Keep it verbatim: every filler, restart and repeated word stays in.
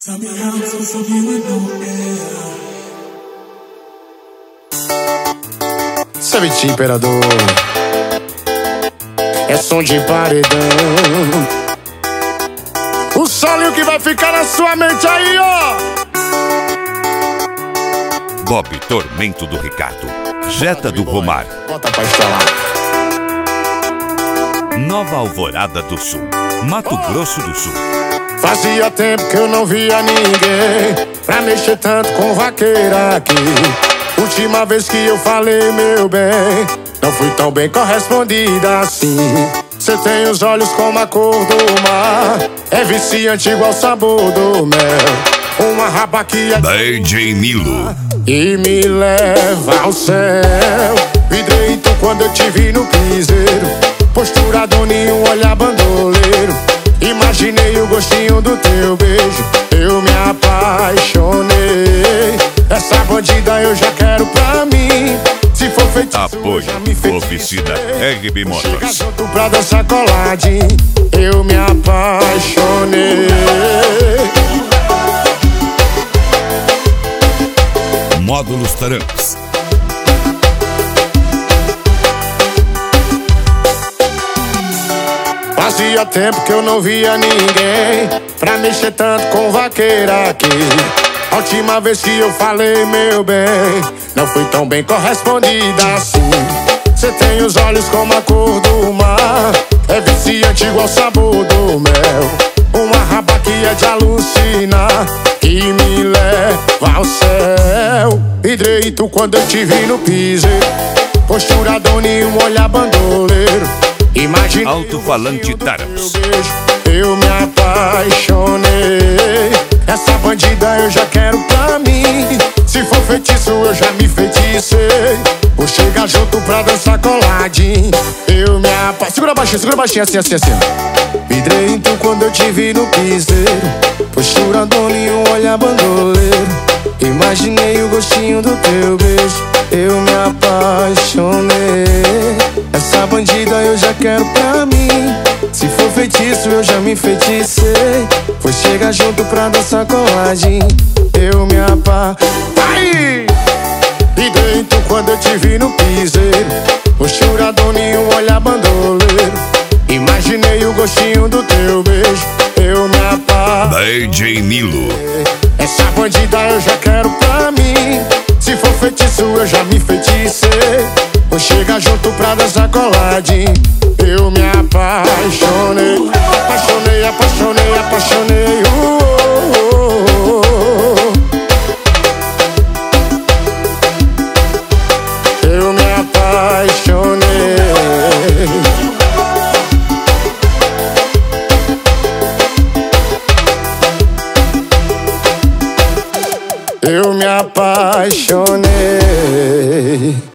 Tell me how I'm supposed to be with no air. Savete Imperador, é som de paredão. O solinho que vai ficar na sua mente aí, ó. Bob Tormento do Ricardo, Jetta do Romar. Bota pra instalar. Nova Alvorada do Sul, Mato Grosso do Sul. Fazia tempo que eu não via ninguém pra mexer tanto com vaqueira aqui. Última vez que eu falei, meu bem, não fui tão bem correspondida assim. Cê tem os olhos como a cor do mar, é viciante igual o sabor do mel. Uma raba que é D J Nilo e me leva ao céu. Vidrei então quando eu te vi no piseiro, postura doninho, olhar bandoleiro. Imaginei o gostinho do teu beijo, eu me apaixonei. Essa bandida eu já quero pra mim. Se for feitiço, Apoio, já me Oficina R B Chega Motors. junto pra dançar coladinho, eu me apaixonei. Módulos Trans. Fazia tempo que eu não via ninguém pra mexer tanto com vaqueira aqui. A última vez que eu falei, meu bem, não fui tão bem correspondida assim. Cê tem os olhos como a cor do mar, é viciante igual o sabor do mel. Uma raba que é de alucinar, que me leva ao céu. Vidrei tu quando eu te vi no piseiro, postura doninho, um olhar bandoleiro. Imagina Alto-falante Tarams. eu me apaixonei. Essa bandida eu já quero pra mim. Se for feitiço eu já me feticei. Vou chegar junto pra dançar coladinho, eu me apaixonei. Segura baixinho, segura baixinho, assim, assim, assim. Vidrei então quando eu te vi no piseiro, postura doninho, olhar bandoleiro. Imaginei o gostinho do teu beijo, eu me apaixonei. Essa bandida eu já quero pra mim. Se for feitiço eu já me feiticei. Vou chegar junto pra dançar coladinho, eu me apaixonei. E dentro quando eu te vi no piseiro, postura doninho, olhar bandoleiro. Imaginei o gostinho do teu beijo, eu me apaixonei. D J Nilo. Essa bandida eu já quero pra mim. Se for feitiço eu já me feiticei. Vou chegar junto pra dançar coladinho, eu me apaixonei. Apaixonei, apaixonei, apaixonei. uh, uh, uh, uh. Eu me apaixonei. Eu me apaixonei.